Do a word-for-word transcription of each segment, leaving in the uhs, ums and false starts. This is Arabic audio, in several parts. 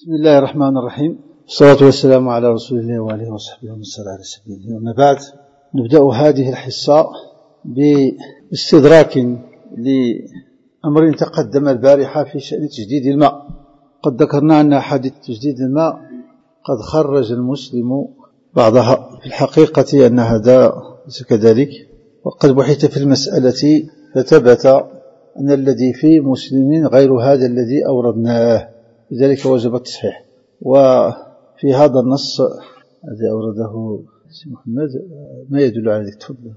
بسم الله الرحمن الرحيم، والصلاة والسلام على رسول الله وآله وصحبه ومن سار على سبيله. وما بعد، نبدأ هذه الحصة باستدراك لأمر تقدم البارحة في شأن تجديد الماء. قد ذكرنا أن حادث تجديد الماء قد خرج المسلم بعضها، في الحقيقة أن هذا ليس كذلك، وقد بحث في المسألة فثبت أن الذي في مسلم غير هذا الذي أوردناه، لذلك وجب التصحيح. وفي هذا النص الذي أورده سي محمد ما يدل على ذلك؟ تفضل.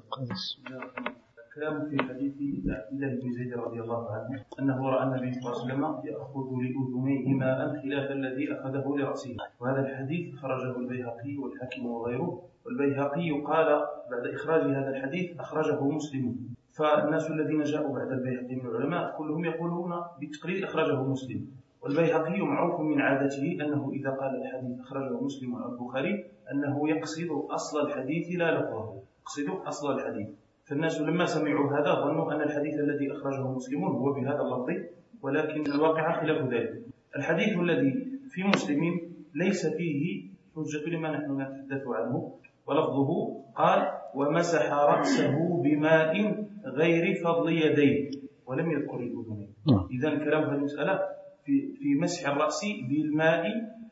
الكلام في حديث عبد الله بن زيد رضي الله عنه أنه رأى النبي صلى الله عليه وسلم يأخذ لأذنيه ماء خلاف الذي أخذه لرأسه، وهذا الحديث خرجه البيهقي والحاكم وغيره. والبيهقي قال بعد إخراج هذا الحديث أخرجه مسلم، فالناس الذين جاءوا بعد البيهقي من العلماء كلهم يقولون بالتقرير أخرجه مسلم. والبيهقي معروف من عادته أنه إذا قال الحديث أخرجه مسلم أو البخاري أنه يقصد أصل الحديث لا لفظه، يقصد أصل الحديث. فالناس لما سمعوا هذا ظنوا أن الحديث الذي أخرجه مسلم هو بهذا اللفظ، ولكن الواقع خلاف ذلك. الحديث الذي في مسلم ليس فيه حجة لما نحن نتحدث عنه، ولفظه قال ومسح رأسه بماء غير فضل يديه، ولم يذكر الأذنين. إذن كلام هذه المسألة في في مسح الرأس بالماء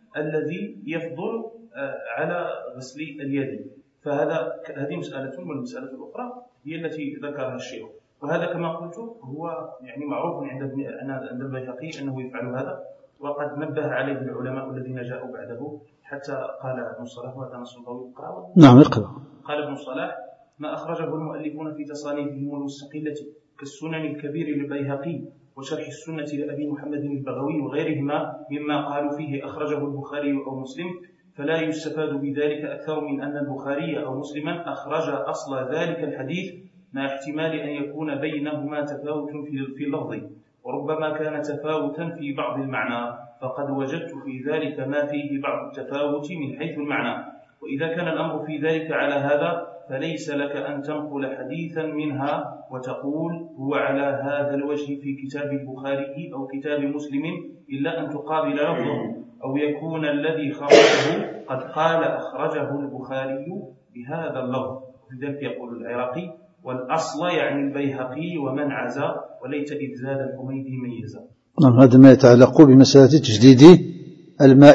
الذي يفضل على غسل اليد، فهذا هذه مسألة. والمسألة الأخرى هي التي ذكرها الشيخ، وهذا كما قلت هو يعني معروف عند عند البيهقي أنه يفعل هذا، وقد نبه عليه العلماء الذين جاءوا بعده، حتى قال ابن الصلاح وهذا نص طويل يقرأ. نعم اقرأ. قال ابن الصلاح ما أخرجه المؤلفون في تصانيفهم المستقلة كالسنن الكبير للبيهقي وشرح السنة لأبي محمد البغوي وغيرهما مما قالوا فيه أخرجه البخاري أو مسلم، فلا يستفاد بذلك أكثر من أن البخاري أو مسلما أخرج أصل ذلك الحديث مع احتمال أن يكون بينهما تفاوت في اللفظ، وربما كان تفاوتا في بعض المعنى، فقد وجدت في ذلك ما فيه بعض التفاوت من حيث المعنى. وإذا كان الأمر في ذلك على هذا فليس لك أن تنقل حديثا منها وتقول هو على هذا الوجه في كتاب البخاري أو كتاب مسلم، إلا أن تقابل لفظه، أو يكون الذي خرجه قد قال أخرجه البخاري بهذا اللفظ. لذلك يقول العراقي والأصل يعني البيهقي ومن عزى، وليت إذ زاد الحميدي ميزا. نعم، هذا ما يتعلق بمسألة تجديد الماء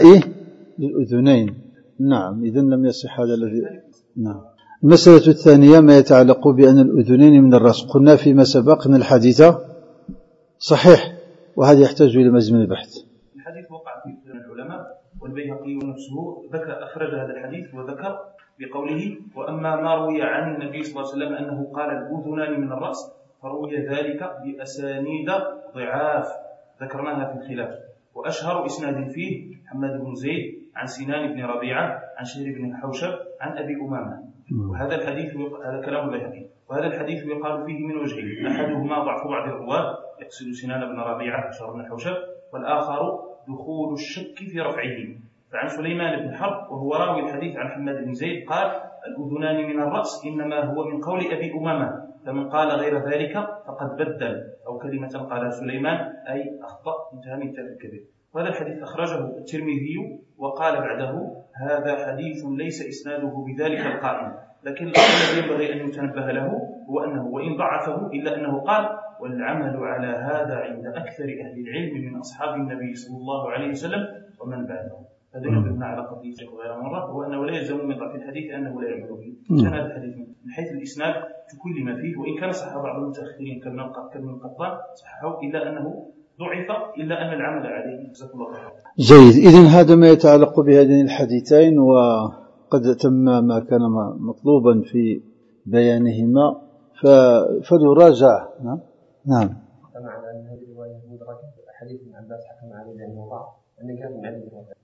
للأذنين. نعم، إذن لم يصح هذا الذي. نعم. المسألة الثانية ما يتعلق بأن الأذنين من الرأس. قلنا فيما سبق أن الحديث صحيح، وهذا يحتاج إلى مزيد من البحث. الحديث وقع في العلماء، والبيهقي نفسه ذكر أخرج هذا الحديث وذكر بقوله وأما ما روي عن النبي صلى الله عليه وسلم أنه قال الأذنان من الرأس فروي ذلك بأسانيد ضعاف ذكرناها في الخلاف، وأشهر إسناد فيه محمد بن زيد عن سنان بن ربيعة عن شهر بن الحوشب عن أبي أمامة. وهذا الحديث هذا كلام البيهقي، وهذا الحديث يقال فيه من وجهين: أحدهما ضعف بعض الرواة يقصد سنان بن ربيعة وشهر بن الحوشب، والآخر دخول الشك في رفعه. فعن سليمان بن حرب وهو راوي الحديث عن محمد بن زيد قال الأذنان من الرأس إنما هو من قول أبي أمامة، فمن قال غير ذلك فقد بدل، أو كلمة قالها سليمان أي أخطأ، انتهى من الكذب. وهذا الحديث أخرجه الترمذي وقال بعده هذا حديث ليس إسناده بذلك القائم، لكن الذي ينبغي أن يتنبه له هو أنه وإن ضعفه إلا أنه قال والعمل على هذا عند أكثر أهل العلم من أصحاب النبي صلى الله عليه وسلم ومن بعده. هذا يدلنا على قضية غير مرة، هو أنه لا يلزم من ضعف الحديث أنه لا يعمل به. كان هذا الحديث من حيث الإسناد تكلم فيه، وإن كان صح بعض المتأخرين كابن القطان صححه، إلا أنه ضعف، إلا أن العمل عليه. جزاك الله خيرا. جيد. إذن هذا ما يتعلق بهذين الحديثين، وقد تم ما كان مطلوبا في بيانهما، فليراجع. نعم نعم. معنى أن هذه الرواية مدركة حديث ابن عباس حكم عليه بأنه ضعف، أن كان من علم الرواية.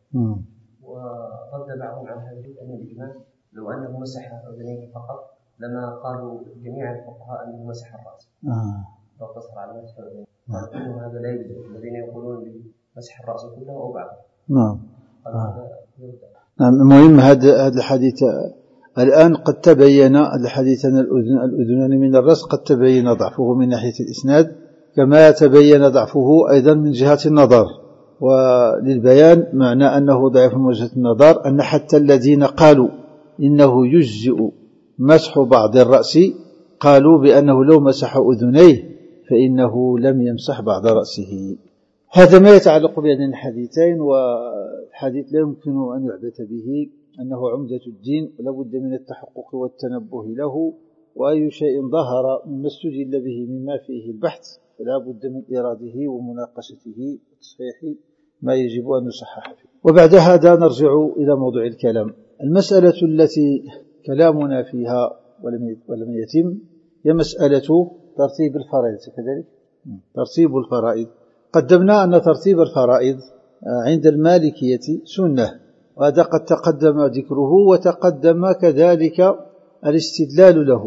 ورد بعضهم عن هذه أن الإجماع لو أنه مسح أذنيه فقط لما قالوا جميع الفقهاء أنه مسح الرأس. آه. واقتصر على مسح الأذنين. قالوا هذا لا يجوز، الذين يقولون بمسح الرأس كله أو بعضه. نعم. آه. نعم. المهم هذا هذا الحديث الآن قد تبين الحديث أن الأذن الأذنان من الرأس قد تبين ضعفه من ناحية الإسناد، كما تبين ضعفه أيضا من جهة النظر، وللبيان معنى أنه ضعيف من وجهة النظر أن حتى الذين قالوا إنه يجزئ مسح بعض الرأس قالوا بأنه لو مسح أذنيه فإنه لم يمسح بعض رأسه. هذا ما يتعلق بهذين الحديثين. والحديث لا يمكن أن يعبث به، أنه عمدة الدين ولا بد من التحقق والتنبه له، وأي شيء ظهر مما استدل به مما فيه البحث فلا بد من إراده ومناقشته وتصحيح ما يجب أن نصحح فيه. وبعد هذا نرجع إلى موضوع الكلام. المسألة التي كلامنا فيها ولم يتم هي مسألة ترتيب الفرائض. كذلك ترتيب الفرائض قدمنا أن ترتيب الفرائض عند المالكية سنة، وهذا قد تقدم ذكره وتقدم كذلك الاستدلال له.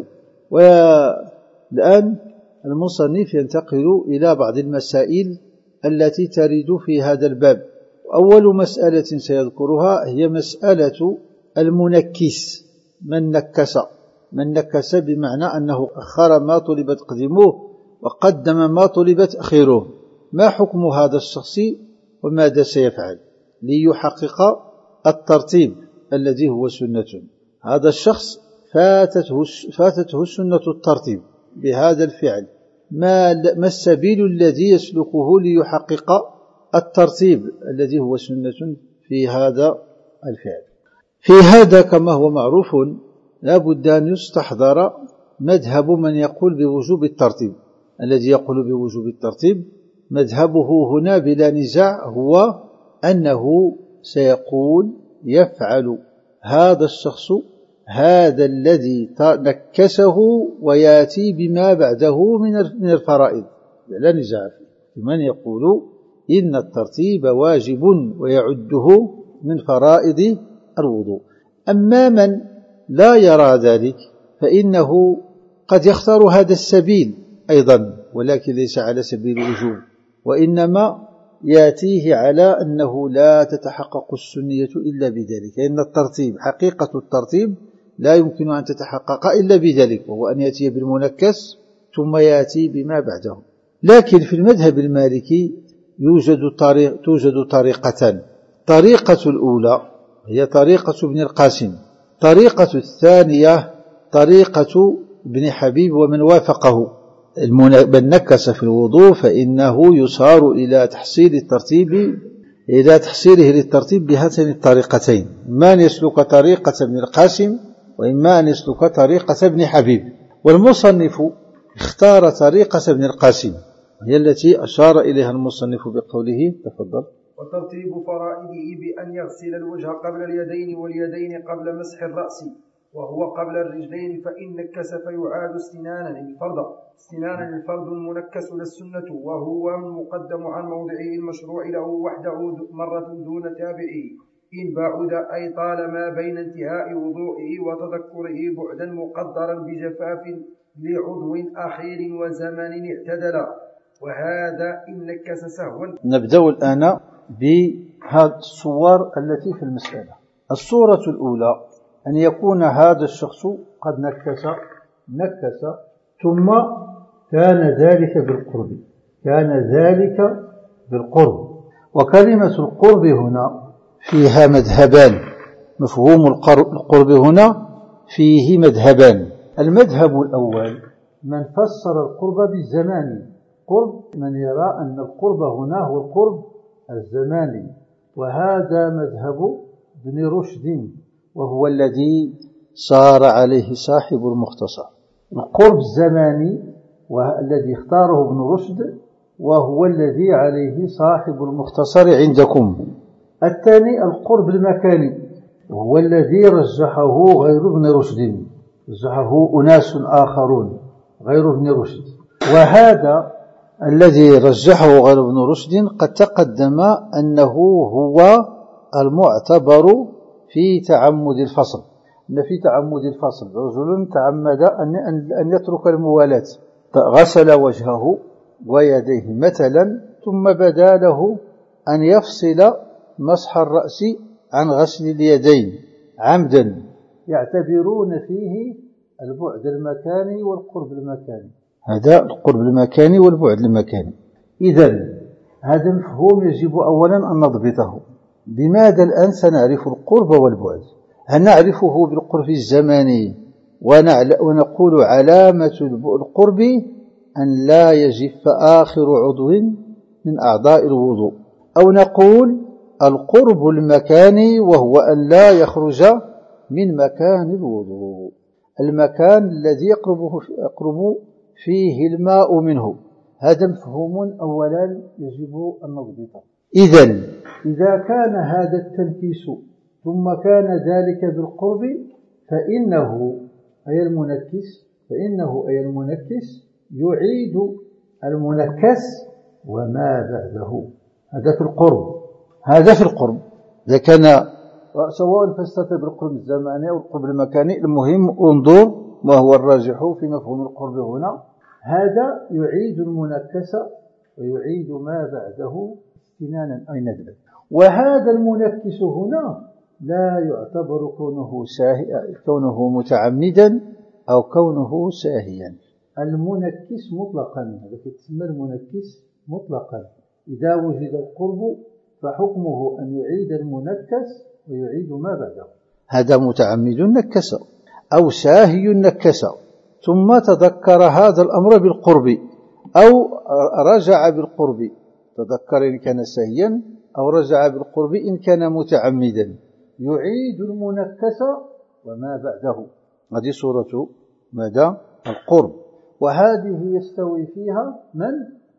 والآن المصنف ينتقل إلى بعض المسائل التي ترد في هذا الباب. أول مسألة سيذكرها هي مسألة المنكس. من نكس من نكس بمعنى أنه أخر ما طلب تقديمه وقدم ما طلب تأخيره. ما حكم هذا الشخص وماذا سيفعل ليحقق الترتيب الذي هو سنة؟ هذا الشخص فاتته, فاتته سنة الترتيب بهذا الفعل. ما, ما السبيل الذي يسلكه ليحقق الترتيب الذي هو سنة في هذا الفعل؟ في هذا كما هو معروف لا بد أن يستحضر مذهب من يقول بوجوب الترتيب. الذي يقول بوجوب الترتيب مذهبه هنا بلا نزاع هو أنه سيقول يفعل هذا الشخص هذا الذي نكسه وياتي بما بعده من الفرائض، لا نزاع فيه. من يقول إن الترتيب واجب ويعده من فرائض الوضوء. أما من لا يرى ذلك فإنه قد يختار هذا السبيل أيضا، ولكن ليس على سبيل الوجوب، وإنما ياتيه على أنه لا تتحقق السنية إلا بذلك. لأن الترتيب حقيقة الترتيب لا يمكن أن تتحقق إلا بذلك، وهو أن يأتي بالمنكس ثم يأتي بما بعده. لكن في المذهب المالكي يوجد طريق توجد طريقتان. طريقة الأولى هي طريقة ابن القاسم، طريقة الثانية طريقة ابن حبيب ومن وافقه. من نكس في الوضوء فإنه يصار إلى تحصيل الترتيب إلى تحصيله للترتيب بهاتين الطريقتين، إما أن يسلك طريقة ابن القاسم وإما أن يسلك طريقة ابن حبيب. والمصنف اختار طريقة ابن القاسم، هي التي أشار إليها المصنف بقوله تفضل. وترتيب فرائضه بأن يغسل الوجه قبل اليدين واليدين قبل مسح الرأس وهو قبل الرجلين، فإن نكس فيعاد استنانا للفرض استنانا للفرض المنكس للسنة، وهو مقدم عن موضعه المشروع له وحده مرة دون تابعه إن بعد أي طال ما بين انتهاء وضوئه وتذكره بعدا مقدرا بجفاف لعضو أخير وزمن اعتدل، وهذا إن نكس سهوا. نبدأ الآن بهذه الصور التي في المسألة. الصورة الأولى أن يكون هذا الشخص قد نكس نكس ثم كان ذلك بالقرب كان ذلك بالقرب وكلمة القرب هنا فيها مذهبان. مفهوم القرب هنا فيه مذهبان. المذهب الأول من فسر القرب بالزمان، قرب من يرى أن القرب هنا هو القرب الزماني، وهذا مذهب ابن رشد وهو الذي صار عليه صاحب المختصر. القرب الزماني والذي اختاره ابن رشد وهو الذي عليه صاحب المختصر عندكم. الثاني القرب المكاني وهو الذي رجحه غير ابن رشد، رجحه أناس آخرون غير ابن رشد، وهذا الذي رجحه غير ابن رشد قد تقدم أنه هو المعتبر في تعمد الفصل. أن في تعمد الفصل رجل تعمد أن يترك الموالاة، غسل وجهه ويديه مثلا ثم بدا له أن يفصل مسح الرأس عن غسل اليدين عمدا، يعتبرون فيه البعد المكاني والقرب المكاني. هذا القرب المكاني والبعد المكاني. إذن هذا مفهوم يجب أولا أن نضبطه. بماذا الآن سنعرف القرب والبعد؟ هل نعرفه بالقرب الزماني ونقول علامة القرب أن لا يجف آخر عضو من أعضاء الوضوء، أو نقول القرب المكاني وهو أن لا يخرج من مكان الوضوء، المكان الذي يقربه يقرب فيه الماء منه. هذا مفهوم أولا يجب أن نضبطه. إذن إذا كان هذا التنكيس ثم كان ذلك بالقرب فإنه أي المنكس فإنه أي المنكس يعيد المنكس وما بعده. هذا في القرب هذا في القرب إذا كان سواء فاستتى بالقرب الزماني أو القرب المكاني، المهم انظر ما هو الراجح في مفهوم القرب هنا. هذا يعيد المنكس ويعيد ما بعده استنانا أي ندبا. وهذا المنكس هنا لا يعتبر كونه ساهي كونه متعمدا أو كونه ساهيا. المنكس مطلقا هذا يسمى المنكس مطلقا، إذا وجد القرب فحكمه أن يعيد المنكس ويعيد ما بعده. هذا متعمد نكس أو ساهي نكس ثم تذكر هذا الأمر بالقرب أو رجع بالقرب، تذكر إن كان ساهيا أو رجع بالقرب إن كان متعمدا، يعيد المنكس وما بعده. هذه صورة ماذا؟ القرب. وهذه يستوي فيها من؟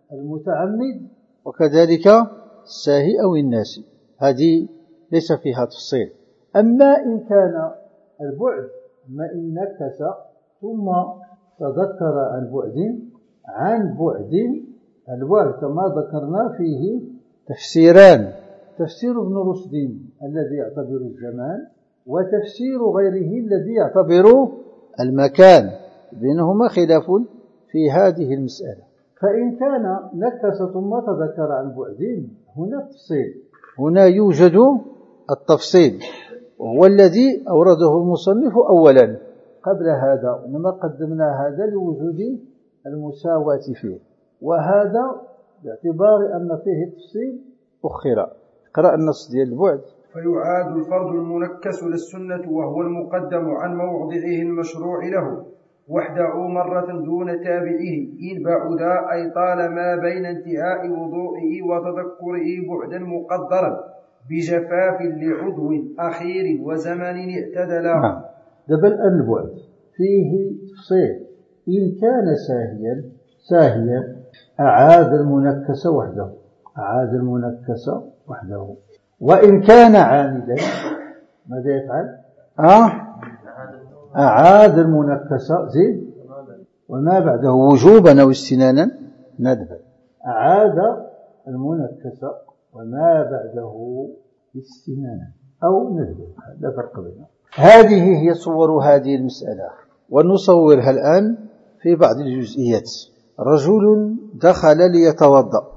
المتعمد وكذلك الساهي أو الناسي، هذه ليس فيها تفصيل. أما إن كان البعد أما إن نكس ثم تذكر عن بعد عن بعد البعد كما ذكرنا فيه تفسيران: تفسير ابن رشد الذي يعتبر الزمان، وتفسير غيره الذي يعتبر المكان، بينهما خلاف في هذه المسألة. فإن كان نكس ثم تذكر عن بعد هنا التفصيل، هنا يوجد التفصيل وهو الذي أورده المصنف أولا قبل هذا، إنما قدمنا هذا لوجود المساواة فيه، وهذا باعتبار أن فيه التفصيل أخر. قرأ النص ديال البعد: فيعاد الفرد المنكس للسنة وهو المقدم عن موضعه المشروع له وحده مرة دون تابعه إن بعدا أي طال ما بين انتهاء وضوئه وتذكره بعدا مقدرا بجفاف لعضو أخير وزمن اعتدلا. نعم. دبل البعد فيه تفصيل: إن كان ساهيا ساهيا أعاد المنكس وحده أعاد المنكس وحده وإن كان عامدا ماذا يفعل؟ آه أعاد المنكس زيد وما بعده وجوبا أو استنانا ندبا. أعاد المنكس وما بعده استنانا أو ندبا، لا فرق بينهم. هذه هي صور هذه المسألة، ونصورها الآن في بعض الجزئيات. رجل دخل ليتوضأ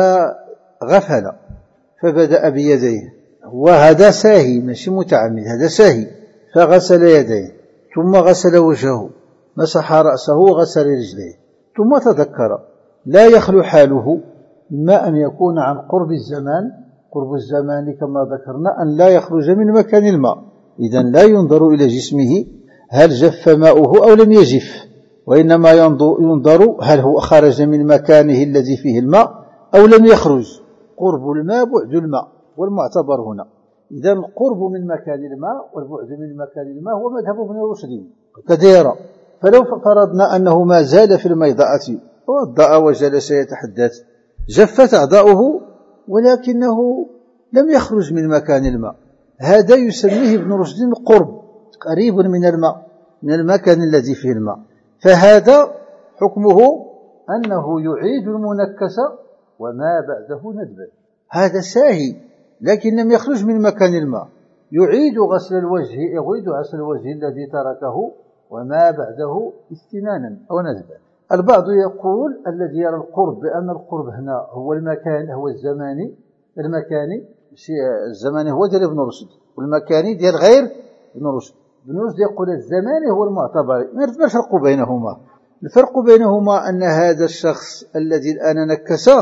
فغفل فبدأ بيديه، وهذا ساهي ماشي متعمد، هذا ساهي، فغسل يديه ثم غسل وجهه، مسح رأسه، غسل رجليه، ثم تذكر. لا يخلو حاله إما أن يكون عن قرب الزمان، قرب الزمان كما ذكرنا أن لا يخرج من مكان الماء، إذن لا ينظر إلى جسمه هل جف ماؤه أو لم يجف، وإنما ينظر هل هو خرج من مكانه الذي فيه الماء أو لم يخرج. قرب الماء بعد الماء والمعتبر هنا. إذن القرب من مكان الماء والبعد من مكان الماء هو مذهب ابن رشد كثيرا. فلو فرضنا أنه ما زال في الميضأة ووضأ وجلس يتحدث، جفت أعضاؤه ولكنه لم يخرج من مكان الماء، هذا يسميه ابن رشد قرب قريب من الماء، من المكان الذي فيه الماء، فهذا حكمه أنه يعيد المنكس وما بعده ندبا. هذا ساهي لكن لم يخرج من مكان الماء، يعيد غسل الوجه يعيد غسل الوجه الذي تركه وما بعده استنانا أو ندبا. البعض يقول الذي يرى القرب بأن القرب هنا هو المكان، هو الزماني، المكاني الزماني هو ديال ابن رشد، والمكاني ديال غير ابن رشد. ابن رشد يقول الزماني هو المعتبر. ما الفرق بينهما؟ الفرق بينهما أن هذا الشخص الذي الآن نكس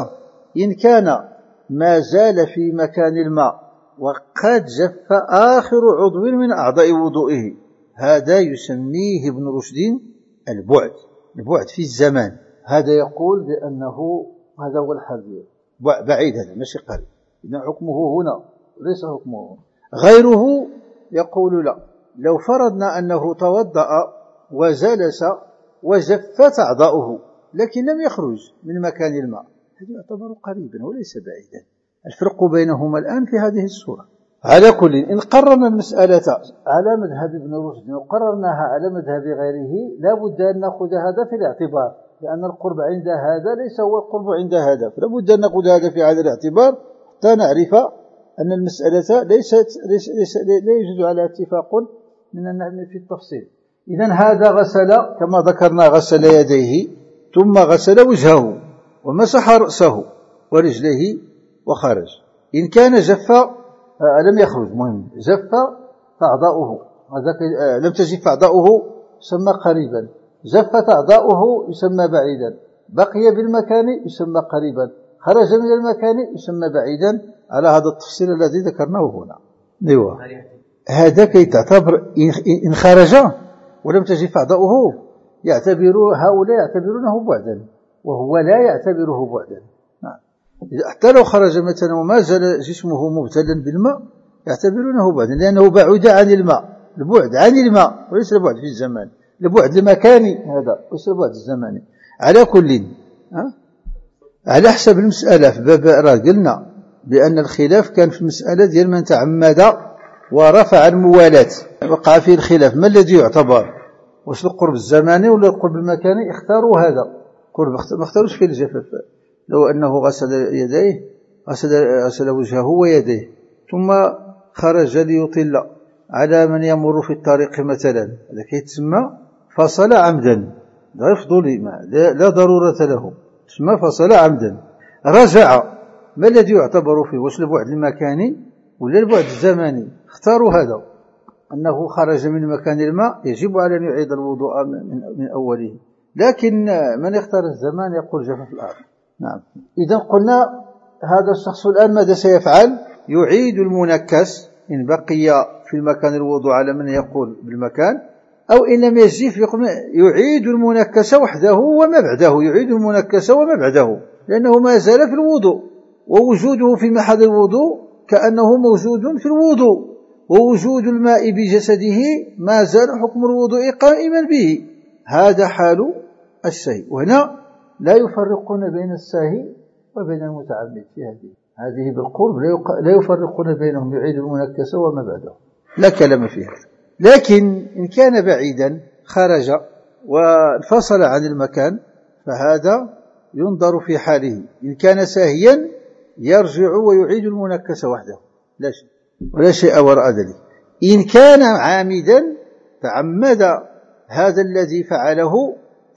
إن كان ما زال في مكان الماء وقد جف آخر عضو من أعضاء وضوئه، هذا يسميه ابن رشد البعد، البعد في الزمان. هذا يقول بأنه هذا هو الحال، بعيد، هذا ماشي قريب، إذن حكمه هنا ليس حكمه هنا. غيره يقول لا، لو فرضنا أنه توضأ وجلس وجفت أعضاؤه لكن لم يخرج من مكان الماء، هذا يعتبر قريبا وليس بعيدا. الفرق بينهما الآن في هذه الصورة. على كل، إن قررنا المسألة على مذهب ابن رشد وقررناها على مذهب غيره لا بد أن نأخذ هذا في الاعتبار، لأن القرب عند هذا ليس هو القرب عند هذا، فلا بد أن نأخذ هذا في هذا الاعتبار حتى نعرف أن المسألة ليست ليس ليس لا يوجد على اتفاق من في التفصيل. إذن هذا غسل كما ذكرنا، غسل يديه ثم غسل وجهه ومسح رأسه ورجليه وخرج. إن كان جف لم يخرج، مهم جف أعضاؤه، لم تجف أعضاؤه يسمى قريبا، جفت أعضاؤه يسمى بعيدا، بقي بالمكان يسمى قريبا، خرج من المكان يسمى بعيدا، على هذا التفصيل الذي ذكرناه هنا. أيوة. هذا كي تعتبر إن خرج ولم تجف أعضاؤه يعتبر هؤلاء يعتبرونه بعدا، وهو لا يعتبره بعدا. حتى لو خرج مثلا وما زال جسمه مبتلا بالماء يعتبرونه بعدا، لأنه بعد عن الماء، البعد عن الماء وليس البعد في الزمان، البعد المكاني هذا وليس البعد الزماني. على كل، على حسب المسألة في باب راه قلنا بأن الخلاف كان في المسألة ديال من تعمد ورفع الموالاة، وقع فيه الخلاف ما الذي يعتبر، واش القرب الزماني ولا القرب المكاني؟ اختاروا هذا قرب، ما اختاروش فيه الجفاف. لو أنه غسل يديه غسل, غسل وجهه ويديه ثم خرج ليطل على من يمر في الطريق مثلا، هذا كيتسمى فصل عمدا، لا يفضل لا, لا ضرورة له، تسمى فصل عمدا. رجع، ما الذي يعتبر فيه، واش البعد المكاني ولا البعد الزماني؟ اختاروا هذا، أنه خرج من مكان الماء يجب على أن يعيد الوضوء من, من أوله، لكن من يختار الزمان يقول جفاف الأرض. نعم. إذا قلنا هذا الشخص الآن ماذا سيفعل؟ يعيد المنكس إن بقي في المكان الوضوء على من يقول بالمكان، أو إن لم يجف يعيد المنكس وحده وما بعده، يعيد المنكس وما بعده، لأنه ما زال في الوضوء، ووجوده في محل الوضوء كأنه موجود في الوضوء، ووجود الماء بجسده ما زال حكم الوضوء قائما به. هذا حال السهي. وهنا لا يفرقون بين الساهي وبين المتعمد في هذه هذه بالقرب لا يفرقون بينهم، يعيد المنكس وما بعده، لا كلام في هذا. لكن إن كان بعيدا خرج وانفصل عن المكان فهذا ينظر في حاله، إن كان ساهيا يرجع ويعيد المنكس وحده لا شيء ولا شيء وراء ذلك. إن كان عامدا تعمد هذا الذي فعله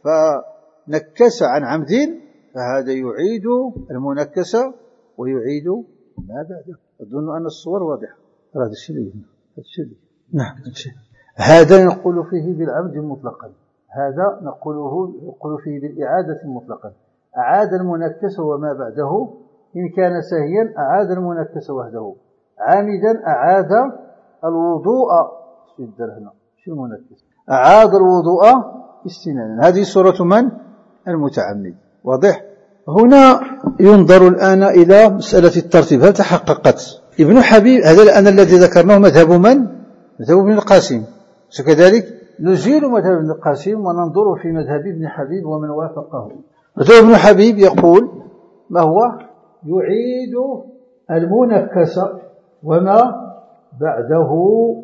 فنكس عن عمد فهذا يعيد المنكس ويعيد ما بعده. أظن أن الصور واضحة. هذا الشيء هذا الشيء نعم هذا نقول فيه بالعمد مطلقا، هذا نقوله نقول فيه بالإعادة مطلقا. أعاد المنكس وما بعده، إن كان ساهيا أعاد المنكس وحده، عامدا أعاد الوضوء في الدرهنة شو المنكس أعاد الوضوء استنانا. هذه صورة من؟ المتعمد. واضح؟ هنا ينظر الآن إلى مسألة الترتيب، هل تحققت؟ ابن حبيب هذا الآن الذي ذكرناه مذهب من؟ مذهب ابن القاسم، كذلك نزيل مذهب ابن القاسم وننظر في مذهب ابن حبيب ومن وافقه. مذهب ابن حبيب يقول ما هو؟ يعيد المنكس وما بعده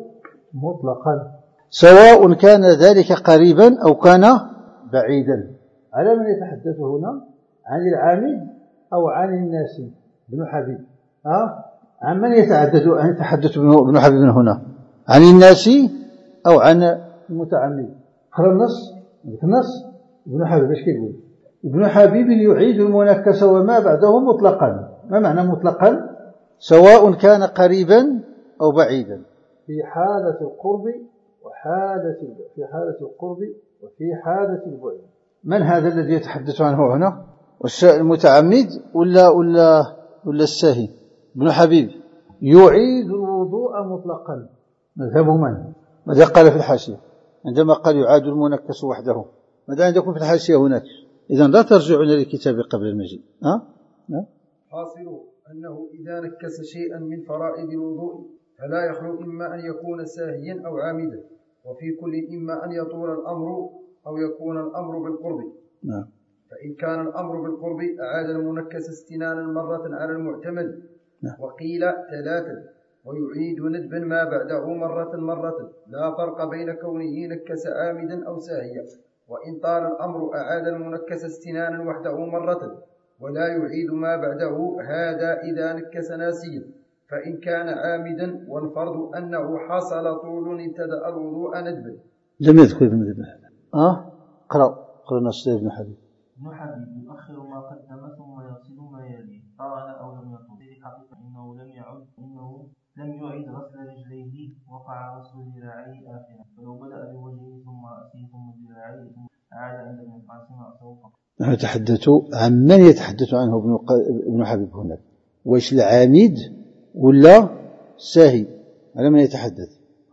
مطلقا، سواء كان ذلك قريبا أو كان بعيدا. على من يتحدث هنا؟ عن العامد أو عن الناس؟ ابن حبيب ها؟ عن من يتحدث عن يتحدث ابن حبيب هنا؟ عن الناس أو عن المتعمد؟ اقرأ النص النص ابن حبيب ايش كيقول؟ ابن حبيب يعيد المنكس وما بعده مطلقا. ما معنى مطلقا؟ سواء كان قريبا أو بعيدا، في حالة القرب وحالة في حالة القرب وفي حالة البعد. من هذا الذي يتحدث عنه هنا؟ المتعمد ولا ولا ولا الساهي؟ ابن حبيب يعيد الوضوء مطلقا، مذهب من؟ ماذا قال في الحاشية عندما قال يعاد المنكس وحده؟ ماذا عندكم في الحاشية هناك؟ إذن لا ترجعون للكتاب قبل المجيء. أه؟ أه؟ حاصل أنه إذا نكس شيئا من فرائض الوضوء فلا يخلو إما أن يكون ساهيا أو عامدا، وفي كل إما أن يطول الأمر أو يكون الأمر بالقرب. نعم. فإن كان الأمر بالقرب أعاد المنكس استنانا مرة على المعتمد. نعم. وقيل ثلاثا، ويعيد ندبا ما بعده مرة مرة، لا فرق بين كونه نكس عامدا أو ساهيا. وإن طال الأمر أعاد المنكس استنانا وحده مرة، ولا يعيد ما بعده، هذا إذا نكس ناسيا. فإن كان عامدا والفرض أنه حصل طول ابتدأ الوضوء ندبا. لم يذكر ابن ذبح. أه؟ قرأ قرأ نص ابن حبيب. ابن حبيب يؤخر ما قدم ثم يغسل ما يليه، طال أو لم يطل. في حقيقة إنه لم يعد إنه لم يعد غسل رجليه، وقع غسل ذراعيه آخرا، فلو بدأ بوجهه ثم رأسه ثم ذراعيه ثم عاد عند ابن القاسم رأسه فقط. نحن نتحدث عن من يتحدث عنه ابن ابن حبيب هناك، واش العامد ولا الساهي؟ على من يتحدث؟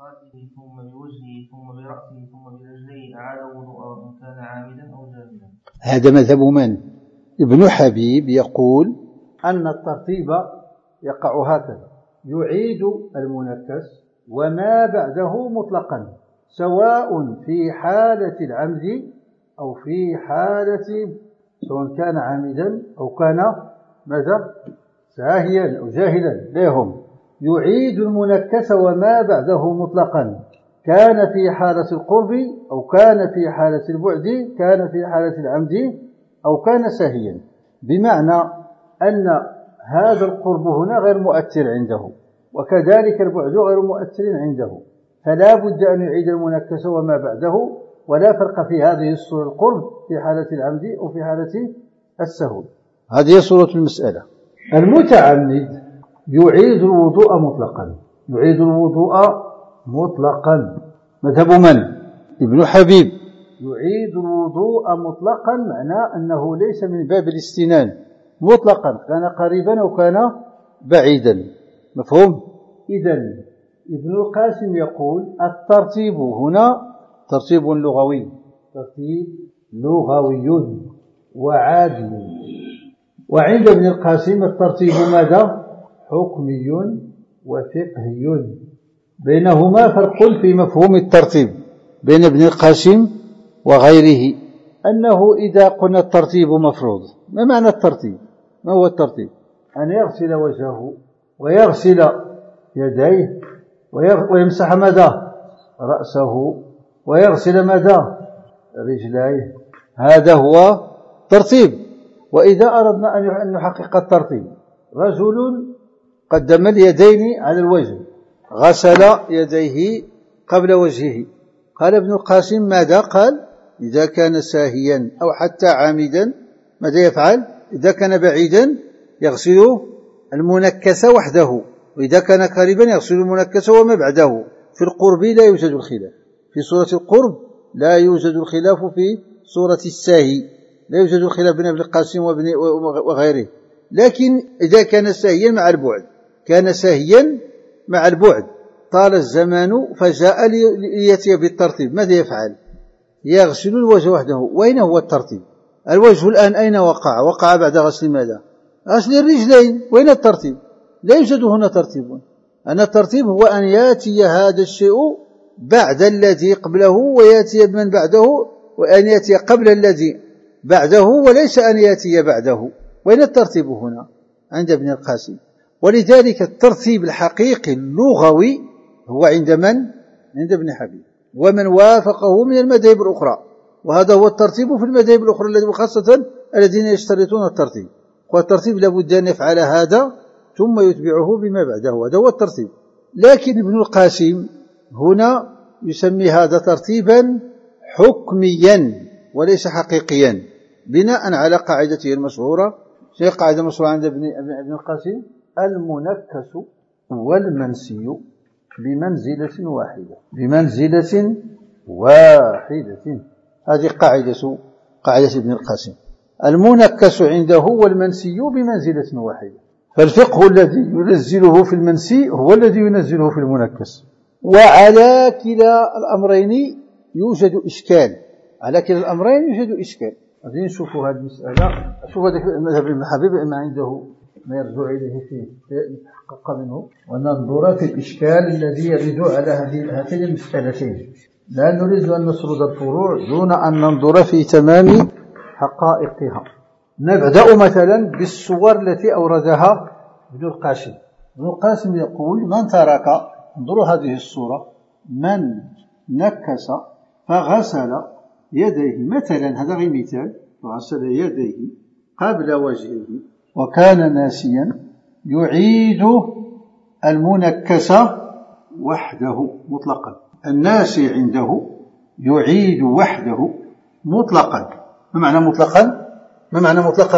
ثم بوجهه ثم برأسه ثم برجليه أعاد وضوءه إن كان عامدا أو جاهلا. هذا مذهب من؟ ابن حبيب يقول أن الترتيب يقع هكذا: يعيد المنكس وما بعده مطلقا، سواء في حالة العمد أو في حالة، سواء كان عامدا أو كان ماذا؟ ساهيا أو جاهلا. لهم يعيد المنكس وما بعده مطلقا، كان في حالة القرب أو كان في حالة البعد، كان في حالة العمد أو كان ساهيا، بمعنى أن هذا القرب هنا غير مؤثر عنده، وكذلك البعد غير مؤثر عنده، فلا بد أن يعيد المنكس وما بعده، ولا فرق في هذه الصورة القرب في حالة العمد أو في حالة السهو. هذه صورة المسألة. المتعمد يعيد الوضوء مطلقا، يعيد الوضوء مطلقا، مذهب من؟ ابن حبيب. يعيد الوضوء مطلقا معناه أنه ليس من باب الاستنان، مطلقا كان قريبا أو كان بعيدا، مفهوم؟ إذن ابن القاسم يقول الترتيب هنا ترتيب لغوي، ترتيب لغوي وعادل. وعند ابن القاسم الترتيب ماذا؟ حكمي وفقهي، بينهما فرق في مفهوم الترتيب بين ابن القاسم وغيره، أنه إذا قلنا الترتيب مفروض، ما معنى الترتيب؟ ما هو الترتيب؟ أن يغسل وجهه ويغسل يديه ويمسح ماذا؟ رأسه، ويغسل ماذا؟ رجليه، هذا هو ترتيب. وإذا أردنا أن نحقق الترتيب، رجل قدم اليدين على الوجه، غسل يديه قبل وجهه، قال ابن القاسم ماذا قال؟ إذا كان ساهيا أو حتى عامدا ماذا يفعل؟ إذا كان بعيدا يغسل المنكس وحده، وإذا كان قريبا يغسل المنكس وما بعده. في القرب لا يوجد الخلاف، في صورة القرب لا يوجد الخلاف، في صورة الساهي لا يوجد الخلاف بين ابن القاسم وغيره. لكن إذا كان ساهيا مع البعد، كان ساهيا مع البعد، طال الزمان فجاء ليأتي بالترتيب، ماذا يفعل؟ يغسل الوجه وحده. وين هو الترتيب؟ الوجه الآن أين وقع؟ وقع بعد غسل ماذا؟ غسل الرجلين. وين الترتيب؟ لا يوجد هنا ترتيب. أن الترتيب هو أن يأتي هذا الشيء بعد الذي قبله ويأتي من بعده، وأن يأتي قبل الذي بعده وليس أن يأتي بعده. وين الترتيب هنا؟ عند ابن القاسم. ولذلك الترتيب الحقيقي اللغوي هو عند من؟ عند ابن حبيب ومن وافقه من المذاهب الأخرى، وهذا هو الترتيب في المذاهب الأخرى الذين خاصة الذين يشترطون الترتيب، والترتيب لابد أن يفعل هذا ثم يتبعه بما بعده، هذا هو الترتيب. لكن ابن القاسم هنا يسمي هذا ترتيبا حكميا وليس حقيقيا، بناء على قاعدته المشهورة. شيء قاعدة مشهورة عند ابن ابن القاسم: المنكس والمنسي بمنزلة واحدة، بمنزلة واحدة. هذه قاعدة قاعدة ابن القاسم. المنكس عنده والمنسي بمنزلة واحدة، فالفقه الذي ينزله في المنسي هو الذي ينزله في المنكس. وعلى كلا الأمرين يوجد إشكال، على كلا الأمرين يوجد إشكال. غادي نشوفوا هذه المسألة. شوفوا هذاك المذهب ابن حبيب ما عنده ما يرجع إليه فيه يتحقق منه، وننظر في الإشكال الذي يرد على هاتين المسألتين. لا نريد أن نسرد الفروع دون أن ننظر في تمام حقائقها. نبدأ مثلا بالصور التي أوردها ابن القاسم. ابن القاسم يقول: من ترك، انظروا هذه الصورة، من نكس فغسل يديه مثلا، هذا غير مثال، فغسل يديه قبل وجهه وكان ناسيا يعيد المنكس وحده مطلقا. الناسي عنده يعيد وحده مطلقا. ما معنى مطلقا؟ ما معنى مطلقا؟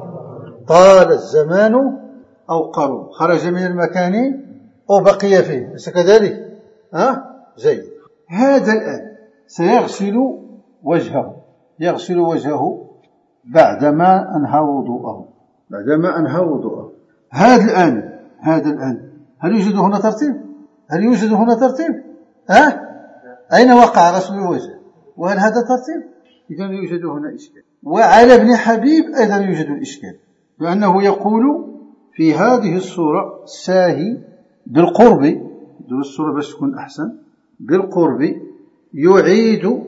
طال الزمان أو قرب، خرج من المكان أو بقي فيه، أليس كذلك؟ ها؟ جيد. هذا الآن سيغسل وجهه، يغسل وجهه بعدما أنهى وضوءه، بعدما أنهى وضوءه. هذا الآن هذا الآن هل يوجد هنا ترتيب؟ هل يوجد هنا ترتيب؟ ها؟ أين وقع غسل الوجه؟ وهل هذا ترتيب؟ إذا يوجد هنا إشكال. وعلى ابن حبيب أيضا يوجد الإشكال، لأنه يقول في هذه الصورة ساهي بالقرب، دور الصورة باش تكون أحسن، بالقرب يعيد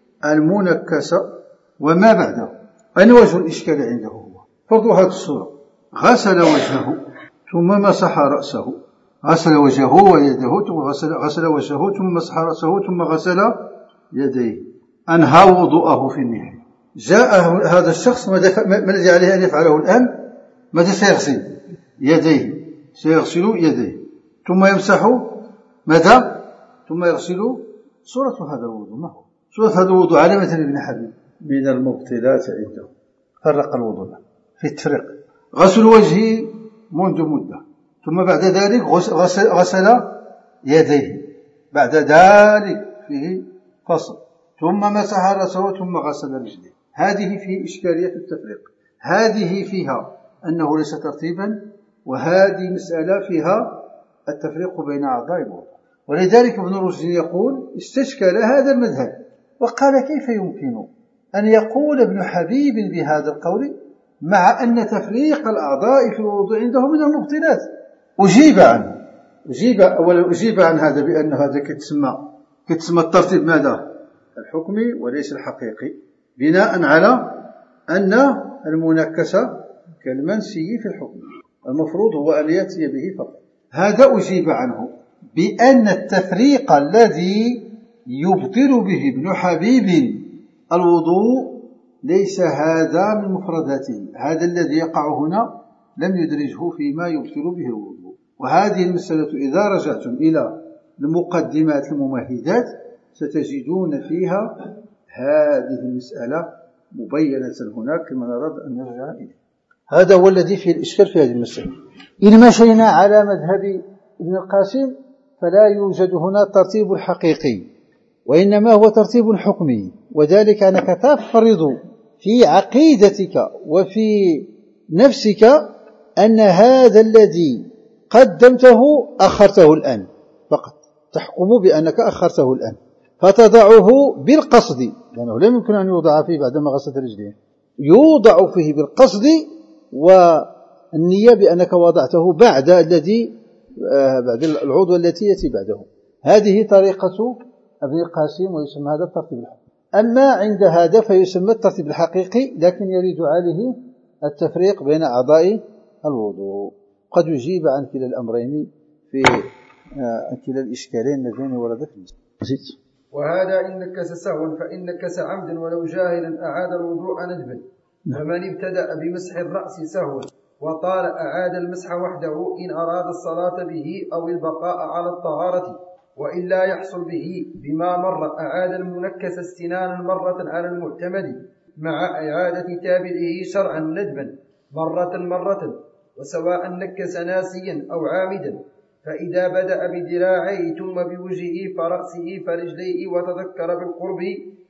المنكس وما بعده. أين وجه الإشكال عنده هو؟ فرضوا هذه الصورة: غسل وجهه ثم مسح رأسه، غسل وجهه ويده ثم غسل, غسل وجهه ثم مسح رأسه ثم غسل يديه، أنهى وضوءه في النهاية. جاء هذا الشخص، ما الذي عليه أن يفعله الآن؟ ماذا سيغسل؟ يديه، سيغسل يديه ثم يمسح ماذا؟ ثم يغسل. صورة هذا الوضوء ما هو؟ صورة هذا الوضوء على مثل ابن حبيب من المبطلات عنده، فرق الوضوء في التفريق: غسل وجهه منذ مدة، ثم بعد ذلك غسل, غسل يديه، بعد ذلك فيه فصل، ثم مسح رأسه ثم غسل رجليه. هذه فيه إشكالية التفريق، هذه فيها أنه ليس ترتيبا، وهذه مسألة فيها التفريق بين أعضاء الوضوء. ولذلك ابن رشد يقول: استشكل هذا المذهب، وقال: كيف يمكن أن يقول ابن حبيب بهذا القول مع أن تفريق الأعضاء في الوضوء عنده من المبطلات؟ أجيب عنه، أجيب أولا أجيب عن هذا بأن هذا كتسمى كتسمى الترتيب ماذا؟ الحكمي وليس الحقيقي، بناء على أن المنكس كالمنسي في الحكم، المفروض هو أن يأتي به فقط. هذا أجيب عنه بأن التفريق الذي يبطل به ابن حبيب الوضوء ليس هذا من مفرداته، هذا الذي يقع هنا لم يدرجه فيما يبطل به الوضوء. وهذه المسألة إذا رجعتم إلى المقدمات الممهدات ستجدون فيها هذه المسألة مبينة هناك كما نراد أن نرجع إليه. هذا هو الذي فيه الإشكال في هذه المسألة. إن مشينا على مذهب ابن القاسم فلا يوجد هنا ترتيب حقيقي، وإنما هو ترتيب حكمي، وذلك أنك تفرض في عقيدتك وفي نفسك أن هذا الذي قدمته أخرته الآن فقط، تحكم بأنك أخرته الآن، فتضعه بالقصد، لأنه لم يمكن أن يوضع فيه بعدما غسلت رجليه، يوضع فيه بالقصد والنية بأنك وضعته بعد الذي بعد العضو التي يأتي بعده. هذه طريقة ابن القاسم ويسمى هذا الترتيب الحقيقي. أما عند هذا فيسمى الترتيب الحقيقي، لكن يريد عليه التفريق بين أعضاء الوضوء. قد يجيب عن كلا الأمرين في كلا الإشكالين اللذين وردت في المسألة. وهذا إن نكس سهوا فإن نكس عمدا ولو جاهلا أعاد الوضوء ندبا. فمن ابتدأ بمسح الرأس سهوا وطال أعاد المسح وحده إن أراد الصلاة به أو البقاء على الطهارة، وإلا يحصل به بما مر أعاد المنكس استنانا مرة على المعتمد مع إعادة تابعه شرعا ندبا مرة مرة، وسواء نكس ناسيا أو عامدا. فإذا بدأ بذراعيه ثم بوجهه فرأسه فرجليه وتذكر بالقرب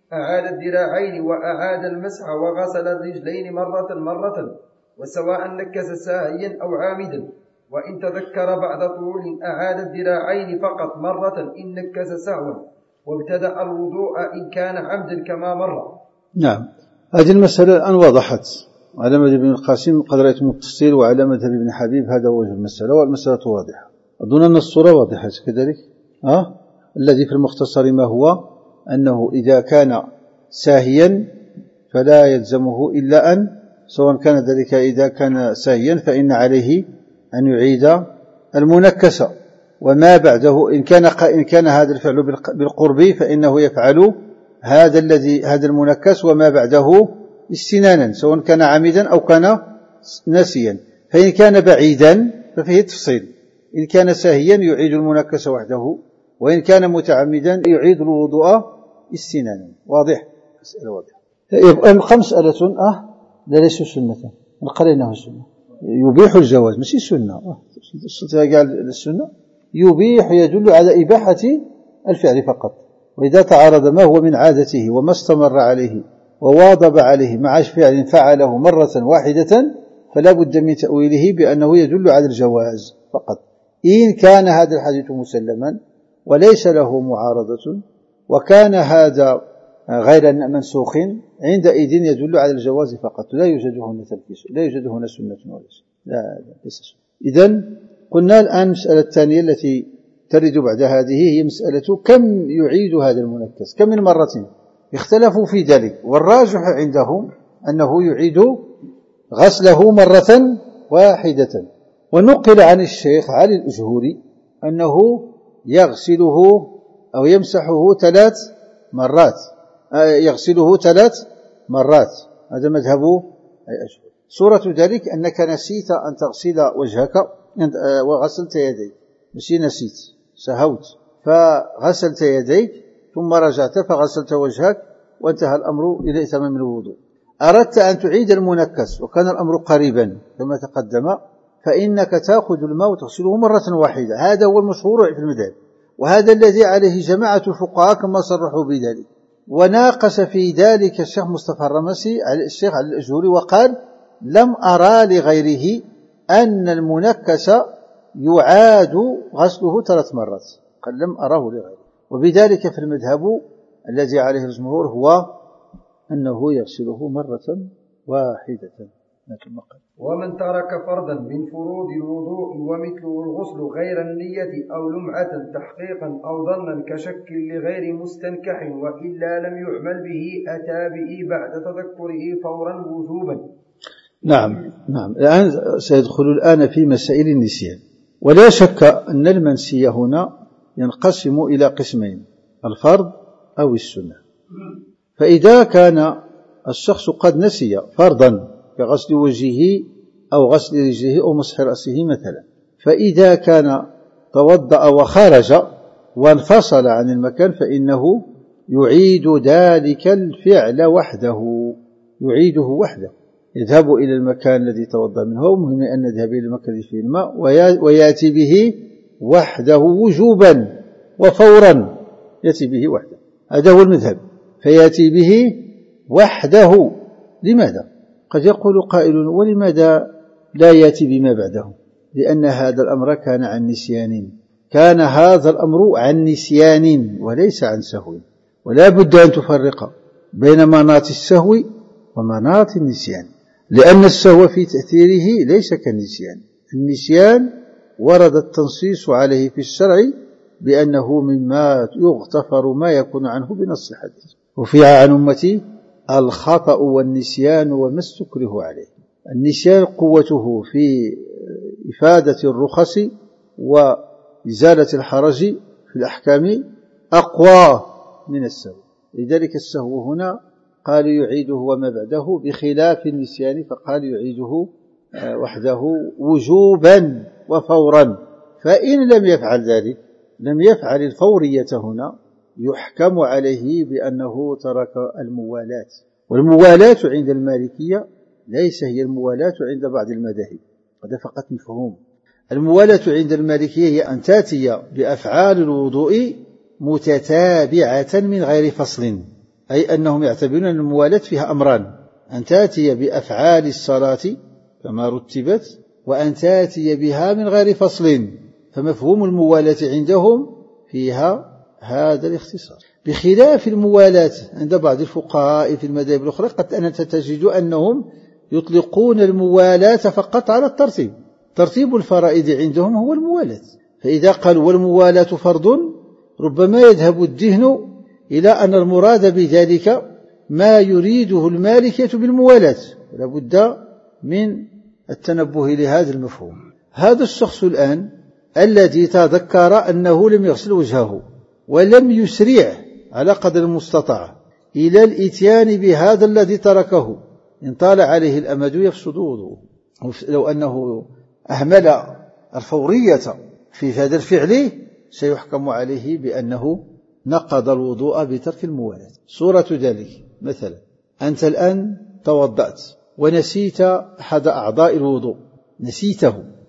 أعاد الذراعين وأعاد المسح وغسل الرجلين مرة مرة، وسواء نكس ساهيا أو عامدا. وإن تذكر بعد طول أعاد الذراعين فقط مرة إن نكس سهوا، وابتدأ الوضوء إن كان عمدا كما مر. نعم، هذه المسألة الآن وضحت على مذهب ابن القاسم، قد رأيتم التفصيل، وعلى مذهب ابن حبيب هذا وجه المسألة، والمسألة واضحة. أظن أن الصورة واضحة كذلك. أه؟ الذي في المختصر ما هو أنه إذا كان ساهيا فلا يلزمه إلا أن، سواء كان ذلك إذا كان ساهيا فإن عليه أن يعيد المنكس، وما بعده إن كان إن كان هذا الفعل بالقرب فإنه يفعل هذا الذي هذا المنكس وما بعده استنانا، سواء كان عامدا أو كان ناسيا. فإن كان بعيدا ففيه تفصيل، إن كان ساهيا يعيد المنكس وحده، وإن كان متعمدا يعيد الوضوء استنانا. واضح؟ مسألة واضحة. يبقى مسألة أه لا ليس سنة، قريناه السنة يبيح الجواز ماشي سنة. قال السنة يبيح، يدل على إباحة الفعل فقط. وإذا تعارض ما هو من عادته وما استمر عليه وواظب عليه مع فعل فعله مرة واحدة فلا بد من تأويله بأنه يدل على الجواز فقط. إن كان هذا الحديث مسلما وليس له معارضة وكان هذا غير منسوخ عندئذ يدل على الجواز فقط، لا يوجد هنا تلبيس، لا يوجد هنا سنة ولا شيء، لا ليس سنة. إذن قلنا الآن المسألة الثانية التي ترد بعد هذه هي مسألة كم يعيد هذا المنكس، كم من مرة. اختلفوا في ذلك، والراجح عندهم أنه يعيد غسله مرة واحدة. ونقل عن الشيخ علي الأجهوري أنه يغسله أو يمسحه ثلاث مرات، يغسله ثلاث مرات، هذا مذهبه أجهوري. صورة ذلك أنك نسيت أن تغسل وجهك وغسلت يديك، ماشي نسيت، سهوت فغسلت يديك ثم رجعت فغسلت وجهك وانتهى الأمر إلى تمام الوضوء. أردت أن تعيد المنكس وكان الأمر قريبا كما تقدم، فإنك تأخذ الماء وتغسله مرة واحدة. هذا هو المشهور في المذهب، وهذا الذي عليه جماعة الفقهاء كما صرحوا بذلك. وناقش في ذلك الشيخ مصطفى الرمسي الشيخ علي الأجهوري وقال لم أرى لغيره أن المنكس يعاد غسله ثلاث مرات، قال لم أراه لغيره. وبذلك في المذهب الذي عليه الجمهور هو أنه يغسله مرة واحدة. ومن ترك فرضا من فروض الوضوء ومثله الغسل غير النية أو لمعة تحقيقا أو ظنا كشك لغير مستنكح وإلا لم يعمل به أتى به بعد تذكره فورا وجوبا. نعم نعم الآن سيدخل الآن في مسائل النسيان. ولا شك أن المنسي هنا ينقسم إلى قسمين، الفرض أو السنة. فإذا كان الشخص قد نسي فرضا كغسل وجهه أو غسل رجله أو مسح رأسه مثلا، فإذا كان توضأ وخرج وانفصل عن المكان فإنه يعيد ذلك الفعل وحده، يعيده وحده، يذهب إلى المكان الذي توضأ منه، ومهم أن يذهب إلى المكان الذي فيه الماء ويأتي به وحده وجوبا وفورا، يأتي به وحده. هذا هو المذهب، فيأتي به وحده. لماذا؟ قد يقول قائل ولماذا لا يأتي بما بعده؟ لأن هذا الأمر كان عن نسيان، كان هذا الأمر عن نسيان وليس عن سهو، ولا بد أن تفرق بين مناط السهو ومناط النسيان، لأن السهو في تأثيره ليس كالنسيان. النسيان ورد التنصيص عليه في الشرع بأنه مما يغتفر ما يكون عنه بنص الحديث. وفي عن أمتي الخطأ والنسيان وما استكره عليه. النسيان قوته في إفادة الرخص وإزالة الحرج في الأحكام أقوى من السهو، لذلك السهو هنا قال يعيده وما بعده بخلاف النسيان، فقال يعيده وحده وجوبا وفورا. فإن لم يفعل ذلك، لم يفعل الفورية هنا، يحكم عليه بأنه ترك الموالاة. والموالاة عند المالكية ليس هي الموالاة عند بعض المذاهب، هذا فقط مفهوم. الموالاة عند المالكية هي أن تأتي بأفعال الوضوء متتابعة من غير فصل، أي أنهم يعتبرون أن الموالاة فيها أمران: أن تأتي بأفعال الصلاة كما رتبت، وأن تأتي بها من غير فصل. فمفهوم الموالاة عندهم فيها هذا الاختصاص، بخلاف الموالاة عند بعض الفقهاء في المذاهب الأخرى قد أنت تجد أنهم يطلقون الموالاة فقط على الترتيب. ترتيب الفرائض عندهم هو الموالاة، فإذا قالوا والموالاة فرض ربما يذهب الذهن إلى أن المراد بذلك ما يريده المالكية بالموالاة، لا بد من التنبه لهذا المفهوم. هذا الشخص الآن الذي تذكر أنه لم يغسل وجهه ولم يسرع على قدر المستطاع إلى الإتيان بهذا الذي تركه، إن طال عليه الأمد يفسد وضوءه. لو أنه أهمل الفورية في هذا الفعل سيحكم عليه بأنه نقض الوضوء بترك الموالاة. صورة ذلك مثلا: أنت الآن توضأت ونسيت أحد أعضاء الوضوء، نسيته،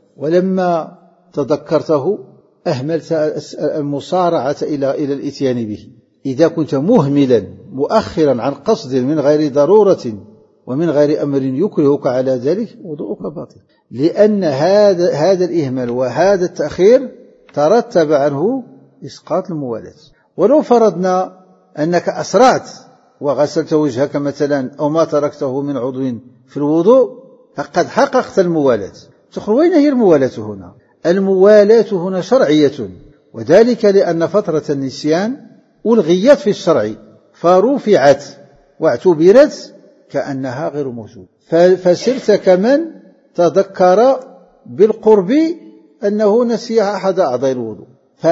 ولما تذكرته أهملت المصارعة إلى إلى الإتيان به. إذا كنت مهملا مؤخرا عن قصد من غير ضرورة ومن غير أمر يكرهك على ذلك وضوءك باطل، لأن هذا هذا الإهمال وهذا التأخير ترتب عنه إسقاط الموالاة. ولو فرضنا أنك أسرعت وغسلت وجهك مثلا أو ما تركته من عضو في الوضوء فقد حققت الموالاة. تقول وين هي الموالاة هنا؟ الموالاة هنا شرعية، وذلك لأن فترة النسيان ألغيت في الشرع فرفعت واعتبرت كأنها غير موجودة، فصرت كمن تذكر بالقرب أنه نسي أحد أعضاء الوضوء.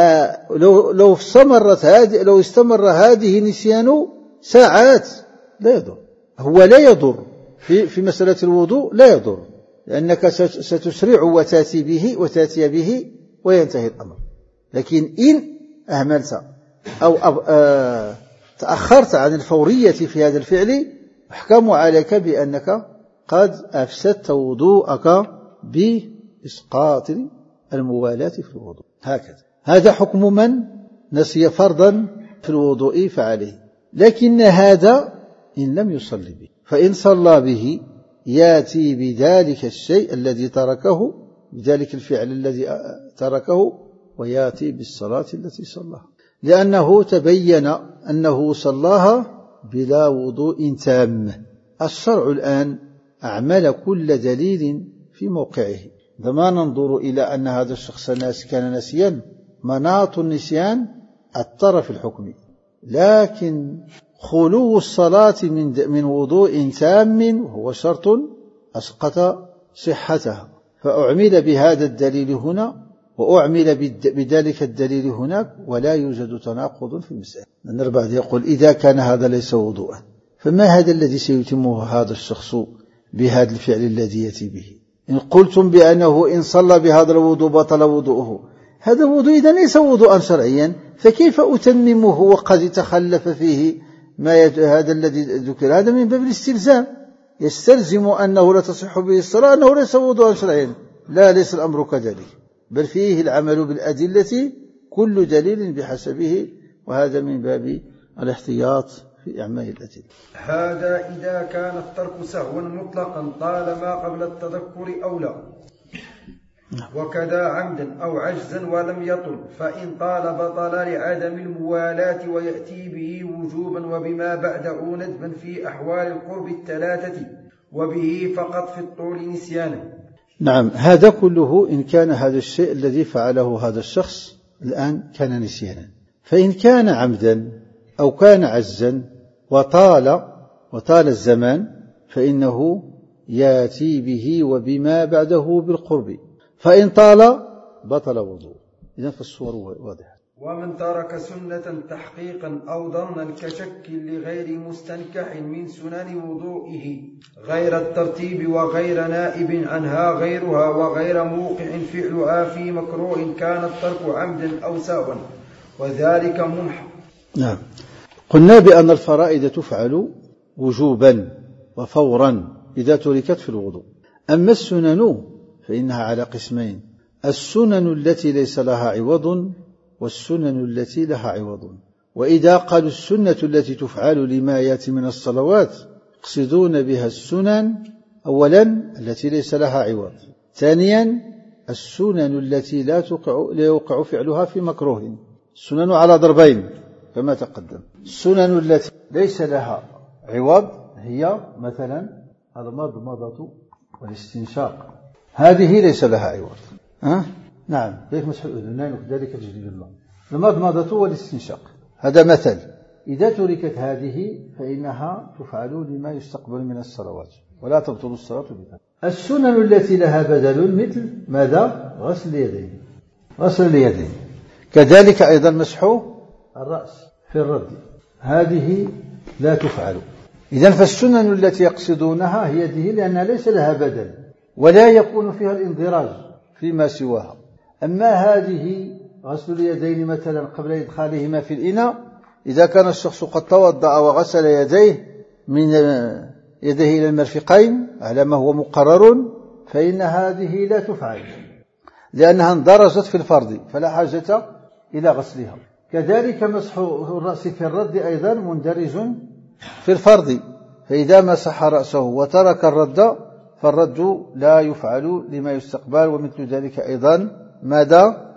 فلو لو استمرت هذه لو استمر هذه نسيان ساعات لا يضر، هو لا يضر في في مسألة الوضوء، لا يضر، لأنك ستسرع وتأتي به وتأتي به وينتهي الأمر. لكن إن أهملت أو آه تأخرت عن الفورية في هذا الفعل يحكم عليك بأنك قد أفسدت وضوءك بإسقاط الموالاة في الوضوء. هكذا هذا حكم من نسي فرضا في الوضوء فعليه. لكن هذا إن لم يصلي به، فإن صلى به يأتي بذلك الشيء الذي تركه، بذلك الفعل الذي تركه، ويأتي بالصلاة التي صلاها، لأنه تبين أنه صلاها بلا وضوء تام. الشرع الآن أعمل كل دليل في موقعه، فما ننظر إلى أن هذا الشخص كان ناسيا. مناط النسيان الطرف الحكمي، لكن خلو الصلاة من من وضوء تام وهو شرط أسقط صحتها، فأعمل بهذا الدليل هنا وأعمل بذلك الدليل هناك، ولا يوجد تناقض في المسألة. لأن البعض يقول إذا كان هذا ليس وضوءا فما هذا الذي سيتمه هذا الشخص بهذا الفعل الذي يأتي به؟ إن قلتم بأنه إن صلى بهذا الوضوء بطل وضوءه، هذا الوضوء إذا ليس وضوءا شرعيا، فكيف أتممه وقد تخلف فيه ما يد... هذا الذي ذكر؟ هذا من باب الاستلزام، يستلزم أنه لا تصح به الصلاة أنه ليس وضوءا شرعيا. لا، ليس الأمر كذلك، بل فيه العمل بالأدلة كل دليل بحسبه، وهذا من باب الاحتياط في إعمال الأدلة. هذا إذا كان الترك سهوا مطلقا طالما قبل التذكر أو لا، وكذا عمدا أو عجزا ولم يطل، فإن طال بطل لعدم الموالاة ويأتي به وجوبا وبما بعده ندبا في أحوال القرب الثلاثة، وبه فقط في الطول نسيانا. نعم، هذا كله إن كان هذا الشيء الذي فعله هذا الشخص الآن كان نسيانا. فإن كان عمدا أو كان عجزا وطال وطال الزمان فإنه يأتي به وبما بعده بالقرب، فإن طال بطل وضوء. إذن فالصور واضحة. ومن ترك سنة تحقيقا أو ظنا كشك لغير مستنكح من سنن وضوئه غير الترتيب وغير نائب عنها غيرها وغير موقع فعلها في مكروه كان الترك عمدا أو سهوا، وذلك ممحى. نعم، قلنا بأن الفرائض تفعل وجوبا وفورا إذا تركت في الوضوء. أما السنن فإنها على قسمين: السنن التي ليس لها عوض والسنن التي لها عوض. وإذا قالوا السنة التي تفعل لما يأتي من الصلوات يقصدون بها السنن أولا التي ليس لها عوض، ثانيا السنن التي لا تقع, لا يوقع فعلها في مكروه. السنن على ضربين كما تقدم. السنن التي ليس لها عوض هي مثلا المضمضة والاستنشاق، هذه ليس لها عوض. أه؟ نعم، كيف مسح الأذنين وكذلك تجديد الماء. المضمضة والاستنشاق هذا مثل. إذا تركت هذه فإنها تفعل لما يستقبل من الصلوات ولا تبطل الصلاة بذلك. السنن التي لها بدل مثل ماذا؟ غسل اليدين، غسل اليدين، كذلك أيضا مسح الرأس في الرد، هذه لا تفعل. إذن فالسنن التي يقصدونها هي هذه لأنها ليس لها بدل ولا يكون فيها الانضراج فيما سواها. أما هذه غسل اليدين مثلا قبل إدخالهما في الإناء، إذا كان الشخص قد توضأ وغسل يديه من يديه إلى المرفقين على ما هو مقرر فإن هذه لا تفعل لأنها اندرجت في الفرض فلا حاجة إلى غسلها. كذلك مسح الرأس في الرد أيضا مندرج في الفرض، فإذا مسح رأسه وترك الرد فالرد لا يفعل لما يستقبل. ومثل ذلك أيضا ماذا؟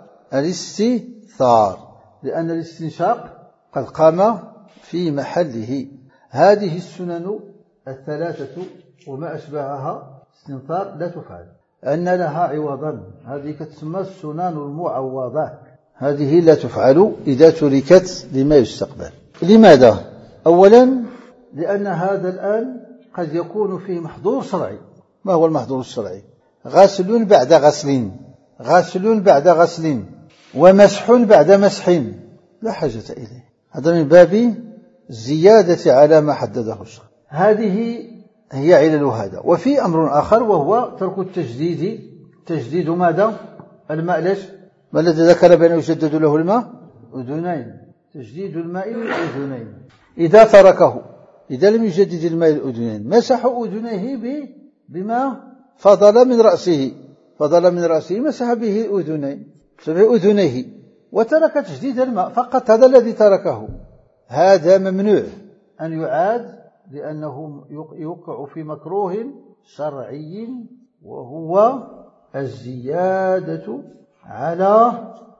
الاستثار، لأن الاستنشاق قد قام في محله. هذه السنن الثلاثة وما أشبهها استنثار لا تفعل، أن لها عوضا، هذه تسمى السنن المعوضة، هذه لا تفعل إذا تركت لما يستقبل. لماذا؟ أولا لأن هذا الآن قد يكون فيه محظور شرعي. ما هو المحظور الشرعي؟ غسل بعد غسل، غسل بعد غسل، ومسح بعد مسح لا حاجة إليه، هذا من باب الزيادة على ما حدده الشرع. هذه هي علل هذا. وفي أمر آخر وهو ترك التجديد. تجديد ماذا؟ الماء. ليش؟ ما الذي ذكر بأنه يجدد له الماء؟ أذنين، تجديد الماء للأذنين. إذا تركه، إذا لم يجدد الماء للأذنين مسح أذنيه بما فضل من رأسه، فضل من رأسه مسح به أذنين أذنيه وترك تجديد الماء فقط، هذا الذي تركه. هذا ممنوع أن يعاد لأنه يوقع في مكروه شرعي وهو الزيادة على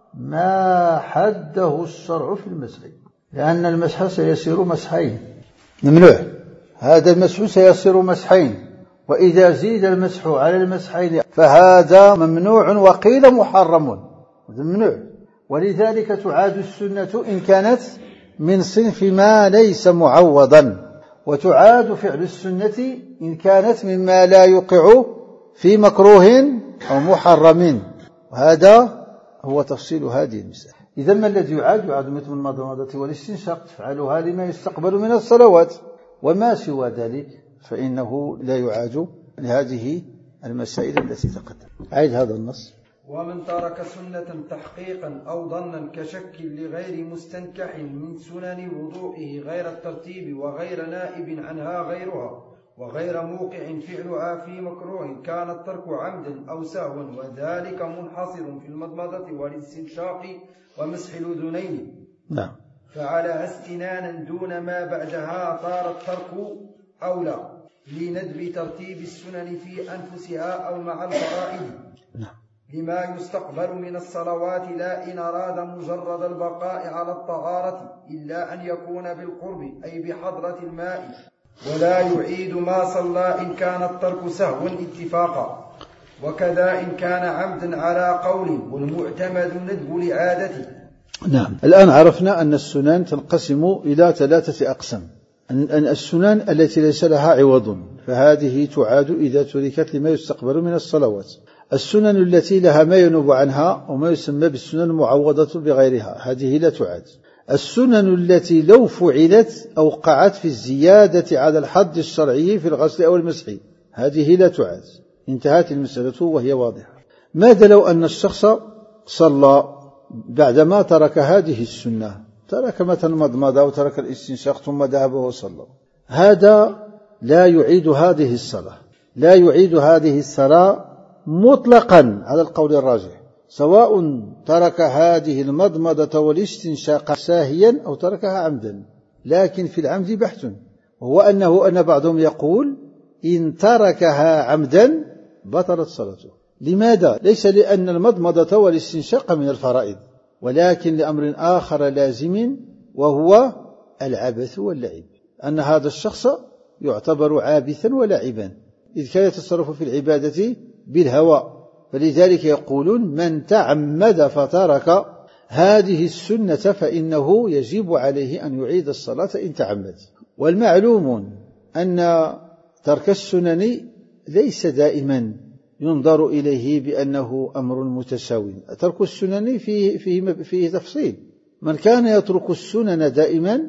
ما حده الشرع في المسح، لأن المسح سيصير مسحين، ممنوع. هذا المسح سيصير مسحين، وإذا زيد المسح على المسحين فهذا ممنوع وقيل محرم، ممنوع. ولذلك تعاد السنة إن كانت من صنف ما ليس معوضا، وتعاد فعل السنة إن كانت مما لا يقع في مكروه أو محرم، وهذا هو تفصيل هذه المسألة. إذا ما الذي يعاد؟ يعاد مثل المضمضة والاستنشاق، تفعلها لما يستقبل من الصلوات، وما سوى ذلك فإنه لا يعاد لهذه المسائل التي تقدم. عيد هذا النص. ومن ترك سنة تحقيقا أو ظنا كشك لغير مستنكح من سنن وضوئه غير الترتيب وغير نائب عنها غيرها وغير موقع فعلها في مكروه كان الترك عمدا أو سهوا، وذلك منحصر في المضمضة والاستنشاق ومسح الأذنين. نعم. فعلى استنانا دون ما بعدها صار الترك أولى لندب ترتيب السنن في أنفسها أو مع الفرائض. نعم. لما يستقبل من الصلوات، لا إن أراد مجرد البقاء على الطهارة إلا أن يكون بالقرب أي بحضرة الماء، ولا يعيد ما صلى إن كان الترك سهوا اتفاقا، وكذا إن كان عمدا على قول، والمعتمد ندب لعادته. نعم. الآن عرفنا أن السنن تنقسم إلى ثلاثة أقسام. أن السنن التي ليس لها عوض فهذه تعاد إذا تركت لما يستقبل من الصلوات. السنن التي لها ما ينوب عنها وما يسمى بالسنن المعوضة بغيرها هذه لا تعاد. السنن التي لو فعلت أوقعت في الزيادة على الحد الشرعي في الغسل أو المسح هذه لا تعاد. انتهت المسألة وهي واضحة. ماذا لو أن الشخص صلى بعدما ترك هذه السنة، ترك مثلا مضمضة أو ترك الاستنشاق ثم ذهب وصلى، هذا لا يعيد هذه الصلاة، لا يعيد هذه الصلاة مطلقا على القول الراجح، سواء ترك هذه المضمضة والاستنشاق ساهيا أو تركها عمدا. لكن في العمد بحث، وهو أنه أن بعضهم يقول إن تركها عمدا بطلت صلاته. لماذا؟ ليس لأن المضمضة والاستنشاق من الفرائض، ولكن لأمر آخر لازم، وهو العبث واللعب، أن هذا الشخص يعتبر عابثا ولعبا إذ كان يتصرف في العبادة بالهوى. فلذلك يقولون من تعمد فترك هذه السنة فإنه يجب عليه أن يعيد الصلاة إن تعمد. والمعلوم أن ترك السنن ليس دائما ينظر إليه بأنه أمر متساوي. ترك السنن فيه, فيه, فيه تفصيل. من كان يترك السنن دائما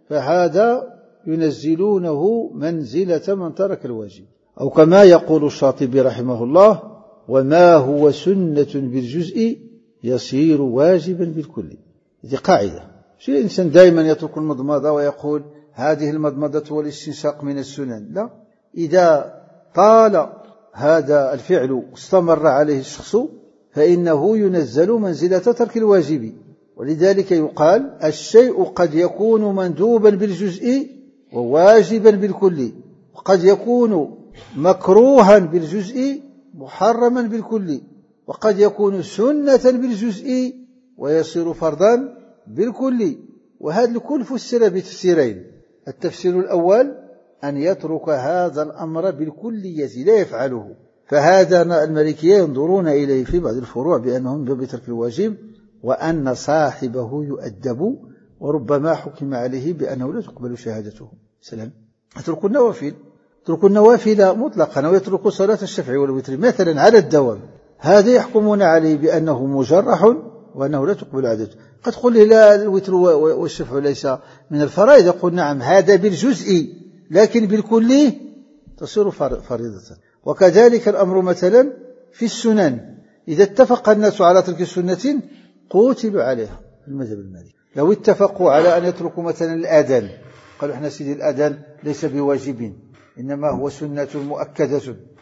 فهذا ينزلونه منزلة من ترك الواجب، أو كما يقول الشاطبي رحمه الله: وما هو سنة بالجزء يصير واجبا بالكل. هذه قاعدة. شيء الإنسان دائما يترك المضمضة ويقول هذه المضمضة والاستنشاق من السنن، لا. إذا طال هذا الفعل استمر عليه الشخص فإنه ينزل منزلة ترك الواجب. ولذلك يقال الشيء قد يكون مندوبا بالجزء وواجبا بالكل، وقد يكون مكروها بالجزء محرما بالكل، وقد يكون سنة بالجزء ويصير فرضا بالكل. وهذا الكل فسر بتفسيرين: التفسير الأول أن يترك هذا الأمر بالكلية لا يفعله، فهذا المالكية ينظرون إليه في بعض الفروع بأنه من باب ترك الواجب، وأن صاحبه يؤدب، وربما حكم عليه بأنه لا تقبل شهادته. سلام. يترك النوافل، يترك النوافل مطلقا، ويترك صلاة الشفع والوتر مثلا على الدوام، هذا يحكمون عليه بأنه مجرح وأنه لا تقبل عادته. قد تقول لي لا، الوتر والشفع ليس من الفرائض، يقول نعم هذا بالجزء، لكن بالكل تصير فريضة. وكذلك الأمر مثلا في السنن، إذا اتفق الناس على ترك السنة قوتلوا عليها في المذهب المالكي. لو اتفقوا على أن يتركوا مثلا الأذان، قالوا احنا سيدي الأذان ليس بواجب، إنما هو سنة مؤكدة،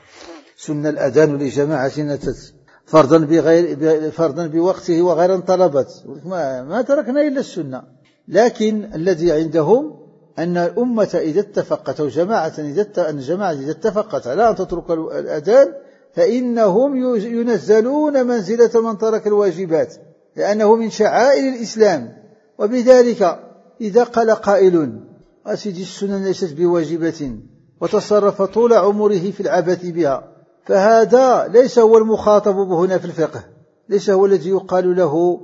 سنة الأذان لجماعة نتت فرضا بغير فرضا بوقته وغير طلبت، ما, ما تركنا إلا السنة. لكن الذي عندهم أن الأمة إذا اتفقت، أو جماعة إذا أن جماعة إذا اتفقت على أن تترك الأذان فإنهم ينزلون منزلة من ترك الواجبات، لأنه من شعائر الإسلام. وبذلك إذا قال قائل أسيدي السنن ليست بواجبة وتصرف طول عمره في العبث بها، فهذا ليس هو المخاطب هنا في الفقه، ليس هو الذي يقال له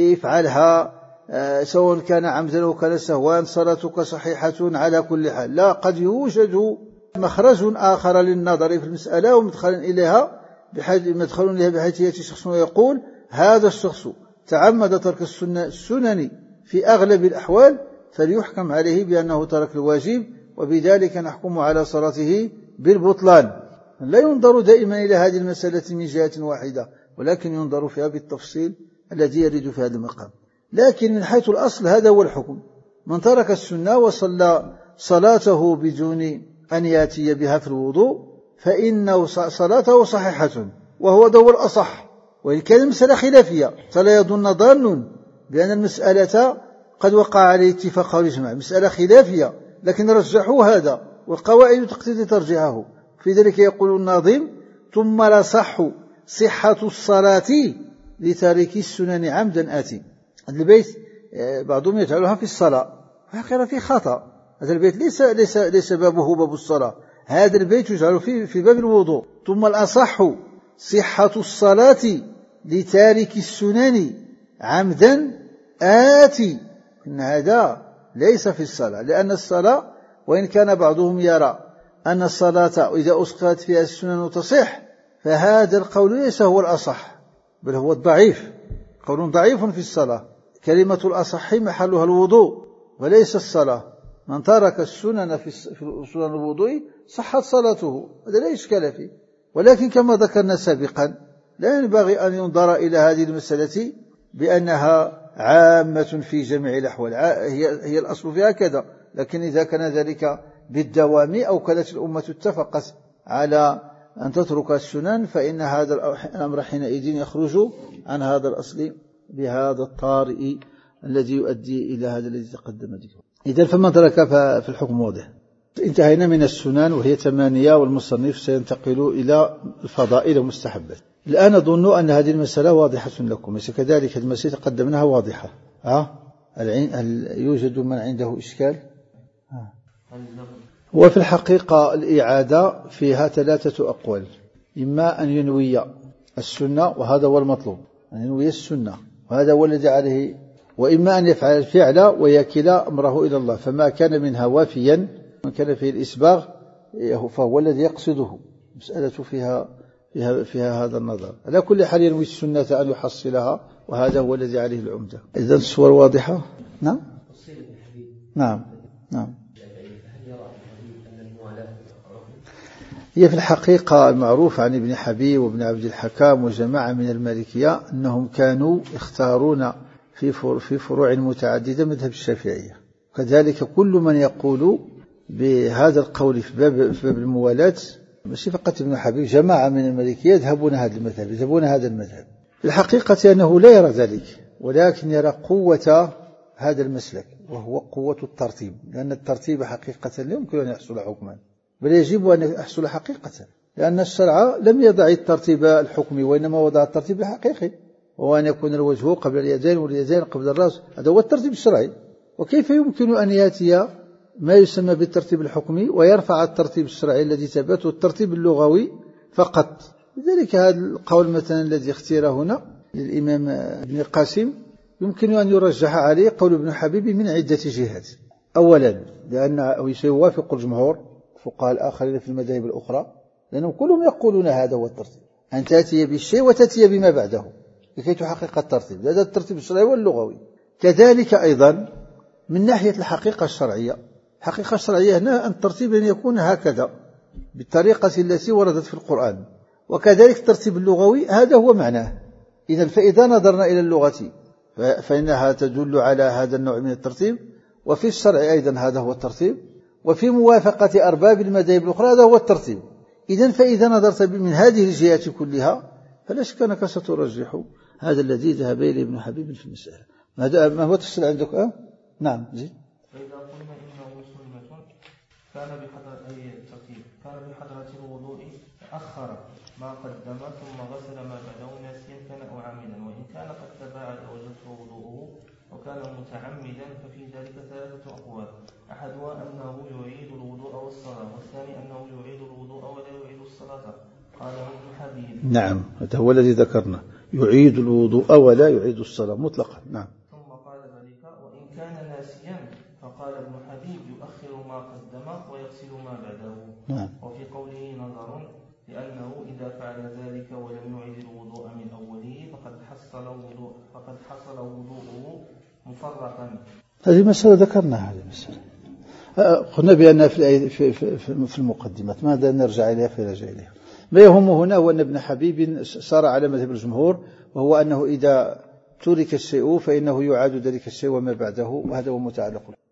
افعلها سواء كان عمدا أو كان سهوا صلاتك صحيحة على كل حال. لا، قد يوجد مخرج آخر للنظر في المسألة ومدخل إليها بحيث مدخل إليها بحيث يأتي شخص ويقول هذا الشخص تعمد ترك السنن في أغلب الأحوال فليحكم عليه بأنه ترك الواجب، وبذلك نحكم على صلاته بالبطلان. لا ينظر دائما إلى هذه المسألة من جهة واحدة، ولكن ينظر فيها بالتفصيل الذي يرد في هذا المقام. لكن من حيث الأصل هذا هو الحكم: من ترك السنة وصلى صلاته بدون أن يأتي بها في الوضوء فإن صلاته صحيحة، وهو دو الأصح، وإن كان المسألة خلافية فلا يظن ظان بأن المسألة قد وقع عليه اتفاق والإجماع، مسألة خلافية لكن رجحوا هذا، والقواعد تقتضي ترجيحه. في ذلك يقول الناظم: ثم لصح صحة الصلاة لتارك السنن عمدا آتي. هذا البيت بعضهم يجعلها في الصلاة، وحقيقة في خطأ. هذا البيت ليس ليس ليس بابه باب الصلاة، هذا البيت يجعل في في باب الوضوء. ثم الأصح صحة الصلاة لتارك السنن عمدا آتي، إن هذا ليس في الصلاة، لأن الصلاة وإن كان بعضهم يرى أن الصلاة إذا أسقطت فيها السنن تصح، فهذا القول ليس هو الأصح، بل هو الضعيف، قول ضعيف في الصلاة. كلمة الأصح محلها الوضوء وليس الصلاة. من ترك السنن في سنن الوضوء صحت صلاته، هذا لا إشكال فيه. ولكن كما ذكرنا سابقا لا ينبغي أن ينظر إلى هذه المسألة بأنها عامة في جميع الأحوال، هي, هي الأصل فيها كذا. لكن إذا كان ذلك بالدوام أو كانت الأمة اتفقت على أن تترك السنن فإن هذا الأمر حينئذ يخرج عن هذا الأصل بهذا الطارئ الذي يؤدي إلى هذا الذي تقدم ذكره. إذن فمن ترك في الحكم واضح. انتهينا من السنن وهي ثمانية، والمصنف سينتقل إلى الفضائل والمستحبات. الآن أظن أن هذه المسألة واضحة لكم، ليس كذلك؟ المسألة قدمناها واضحة. ها؟ هل يوجد من عنده إشكال؟ ها. وفي الحقيقة الإعادة فيها ثلاثة أقوال، إما أن ينوي السنة وهذا هو المطلوب، أن ينوي السنة وهذا هو الذي عليه، وإما أن يفعل الفعل ويكل أمره إلى الله، فما كان منها وافيا من كان فيه الإسباغ فهو الذي يقصده. مسألة فيها, فيها, فيها هذا النظر. على كل حال ينوي السنة أن يحصلها وهذا هو الذي عليه العمدة. إذن الصور واضحة؟ نعم نعم نعم. هي في الحقيقة المعروف عن ابن حبيب وابن عبد الحكام وجماعة من المالكية أنهم كانوا يختارون في في فروع متعددة مذهب الشافعية، كذلك كل من يقول بهذا القول في باب في باب الموالاة، مش فقط ابن حبيب، جماعة من المالكية يذهبون هذا المذهب يذهبون هذا المذهب. في الحقيقة أنه لا يرى ذلك، ولكن يرى قوة هذا المسلك وهو قوة الترتيب، لأن الترتيب حقيقة لا يمكن أن يحصل حكما، بل يجب أن يحصل حقيقة، لأن الشرع لم يضع الترتيب الحكمي وإنما وضع الترتيب الحقيقي، وهو أن يكون الوجه قبل اليدين واليدين قبل الرأس، هذا هو الترتيب الشرعي. وكيف يمكن أن يأتي ما يسمى بالترتيب الحكمي ويرفع الترتيب الشرعي الذي ثبت والترتيب اللغوي فقط؟ لذلك هذا القول مثلا الذي اختير هنا للإمام ابن قاسم يمكن أن يرجح عليه قول ابن حبيب من عدة جهات. أولا لأنه سيوافق الجمهور فقهاء الآخرين في المذاهب الأخرى، لأنهم كلهم يقولون هذا هو الترتيب، أن تأتي بالشيء وتأتي بما بعده لكي تحقق الترتيب، هذا الترتيب الشرعي واللغوي. كذلك أيضا من ناحية الحقيقة الشرعية، الحقيقة الشرعية هنا أن الترتيب أن يكون هكذا بالطريقة التي وردت في القرآن، وكذلك الترتيب اللغوي هذا هو معناه. إذن فإذا نظرنا إلى اللغة فإنها تدل على هذا النوع من الترتيب، وفي الشرع أيضا هذا هو الترتيب، وفي موافقة أرباب المذاهب الأخرى هذا هو الترتيب. إذن فإذا نظرت من هذه الجهات كلها فلا شك أنك سترجح هذا الذي ذهب إليه ابن حبيب في المسألة. هذا ما هو تفصيل عندك؟ أه؟ نعم زين. فإذا قلنا إنه سنة كان بحضرة أي ترتيب كان بحضرة الوضوء تأخر ما قدم ثم غسل ما بعده ناسيا كان أو عامدا، وإن كان قد تباعد وجهه وضوءه وكان متعمدا ففي ذلك ثلاثة أقوال، أحدها أنه يعيد الوضوء والصلاة، والثاني أنه يعيد الوضوء ولا يعيد الصلاة، قال ابن حبيب. نعم هذا هو الذي ذكرنا، يعيد الوضوء ولا يعيد الصلاة مطلقا. نعم. ثم قال ذلك وإن كان ناسيا فقال ابن حبيب يؤخر ما قدم ويغسل ما بعده. نعم. وفي قوله نظر، لأنه إذا فعل ذلك ولم يعيد الوضوء من أوله فقد حصل وضوء فقد حصل وضوءه مفرقا. هذه مسألة ذكرنا، هذه مسألة قلنا بأنها في في في, في المقدمات، ماذا نرجع إليها فنرجع إليها. ما يهم هنا هو أن ابن حبيب صار على مذهب الجمهور، وهو أنه إذا ترك الشيء فإنه يعاد ذلك الشيء وما بعده، وهذا هو متعلق.